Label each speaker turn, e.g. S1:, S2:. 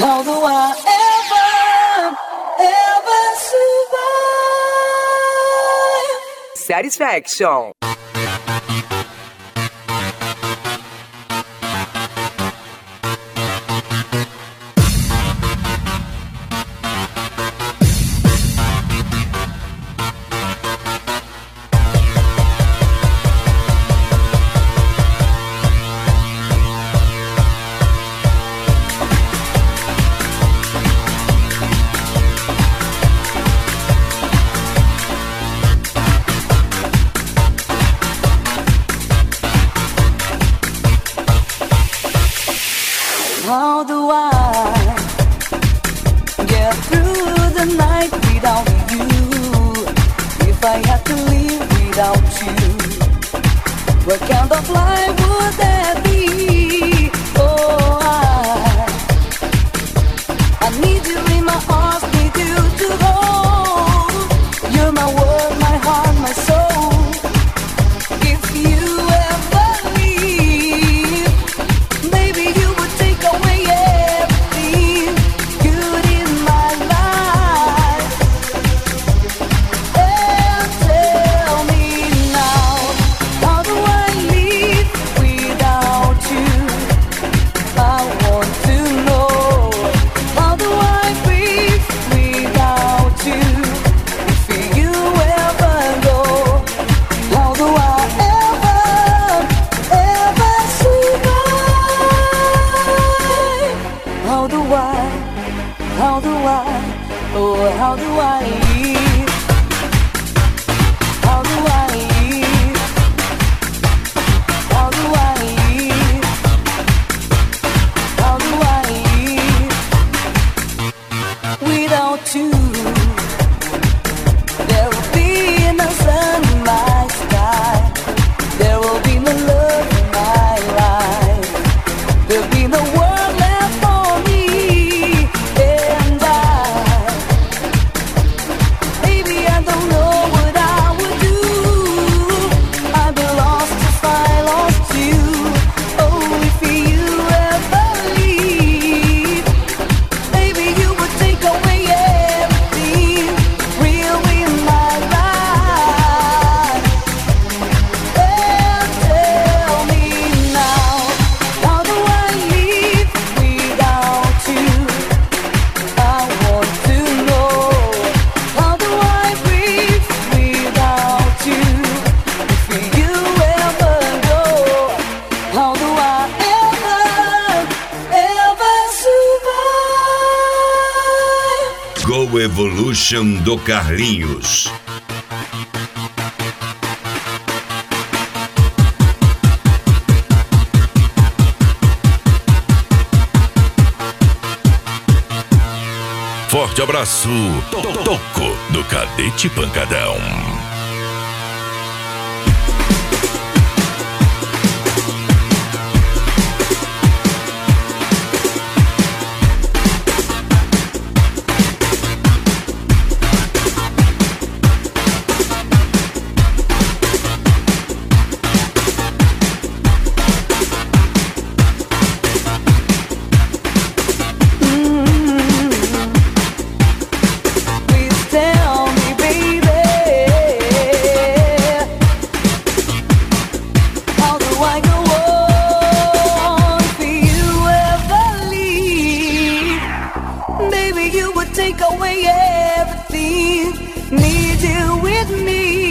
S1: How do I ever survive?
S2: Satisfaction.
S1: How do I get through the night without you? If I had to live without you, what kind of life would that be? Oh, I need you in my arms, need you to hold. You're my world, my heart, my soul. If you ever leave, maybe you would take away everything good in my life. And tell me now, how do I live without you? I want to know, how do I breathe without you? If you ever go, how do I ever survive? How do I, oh, how do I live? How do I live? How do I live? How do I live without you? There will be no sun in my sky. There will be no love in my life. There'll be no world left for me. And baby, I don't know what I would do. I'd be lost if I lost you. Oh, if you ever leave, maybe you would take away everything real in my life. And tell me now, how do I live without you? I want to know, how do I breathe without you? If you ever go, how do I ever survive?
S3: Go Evolution do Carlinhos. Forte abraço, Toco do Cadete Pancadão.
S1: Please tell me, baby, how do I go on if you ever leave? Baby, you would take away everything. Need you with me.